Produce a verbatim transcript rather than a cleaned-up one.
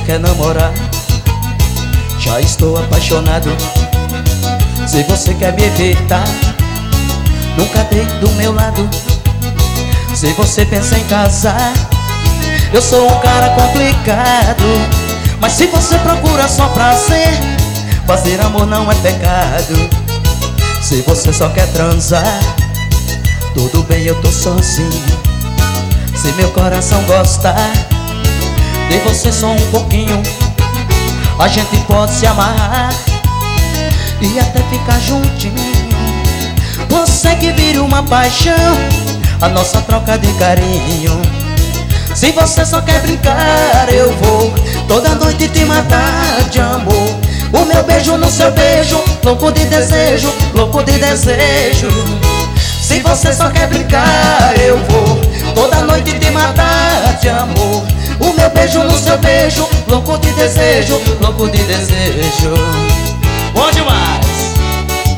quer namorar, já estou apaixonado. Se você quer me evitar, nunca deite do meu lado. Se você pensa em casar, eu sou um cara complicado. Mas se você procura só prazer, fazer amor não é pecado. Se você só quer transar, tudo bem, eu tô sozinho. Se meu coração gostar de você só um pouquinho, a gente pode se amarrar e até ficar juntinho. Você que vira uma paixão, a nossa troca de carinho. Se você só quer brincar, eu vou toda noite te matar de amor. O meu beijo no seu beijo, louco de desejo, louco de desejo. Se você só quer brincar, eu vou toda noite te matar de amor. O meu beijo no seu beijo, louco de desejo, louco de desejo. Bom demais!